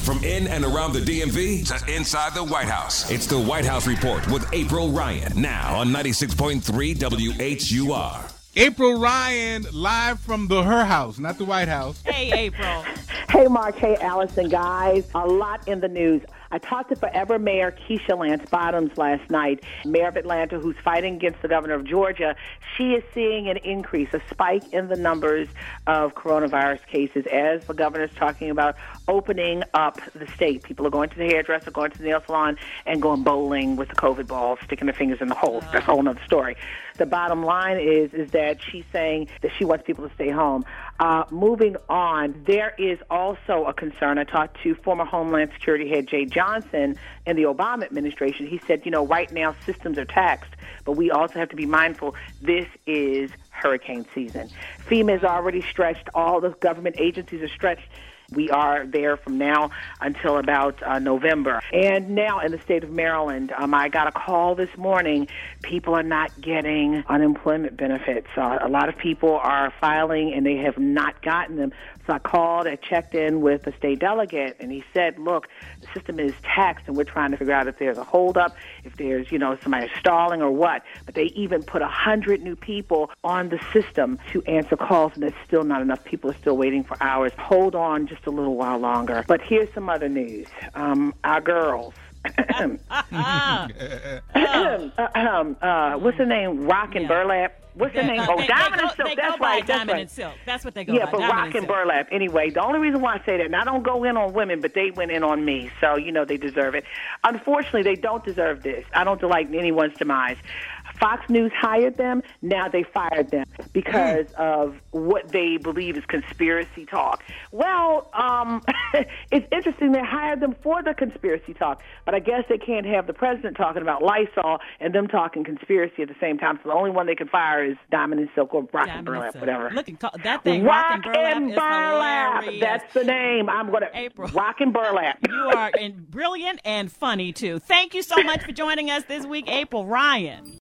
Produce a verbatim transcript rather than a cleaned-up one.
From in and around the D M V to inside the White House. It's the White House Report with April Ryan. Now on ninety-six point three W H U R. April Ryan, live from the her house, not the White House. Hey, April. Hey, Mark. Hey, Allison. Guys, a lot in the news. I talked to Forever Mayor Keisha Lance Bottoms last night, mayor of Atlanta, who's fighting against the governor of Georgia. She is seeing an increase, a spike in the numbers of coronavirus cases as the governor's talking about opening up the state. People are going to the hairdresser, going to the nail salon, and going bowling with the COVID balls, sticking their fingers in the holes. That's a whole other story. The bottom line is is that she's saying that she wants people to stay home. Uh, moving on, there is also a concern. I talked to former Homeland Security head Jay Johnson in the Obama administration. He said, you know, right now systems are taxed, but we also have to be mindful this is hurricane season. FEMA is already stretched. All the government agencies are stretched. We are there from now until about uh, November. And now in the state of Maryland, um, I got a call this morning. People are not getting unemployment benefits. Uh, a lot of people are filing and they have not gotten them. So I called, I checked in with the state delegate, and he said, look, the system is taxed, and we're trying to figure out if there's a holdup, if there's, you know, somebody stalling or what. But they even put one hundred new people on the system to answer calls, and there's still not enough. People are still waiting for hours. Hold on just a little while longer. But here's some other news. Um, our girls. uh, uh, what's the name? Rock and Yeah. Burlap. What's the They- name? uh, Oh, they- Diamond they and go- Silk. they That's go by right. That's Diamond right. and Silk. That's what they go yeah, by. but Diamond Rock and and Silk. Burlap. Anyway, the only reason why I say that, and I don't go in on women, but they went in on me, so you know they deserve it. Unfortunately, they don't deserve this. I don't delight in anyone's demise. Fox News hired them. Now they fired them because mm. of what they believe is conspiracy talk. Well, um, it's interesting. They hired them for the conspiracy talk, but I guess they can't have the president talking about Lysol and them talking conspiracy at the same time. So the only one they can fire is Diamond and Silk or Rock Diamond and Burlap, and Silk. whatever. Look, at that thing, Rock, Rock and Burlap, and is Burlap. hilarious. That's the name. I'm going to April. Rock and Burlap. You are in, brilliant and funny, too. Thank you so much for joining us this week, April Ryan.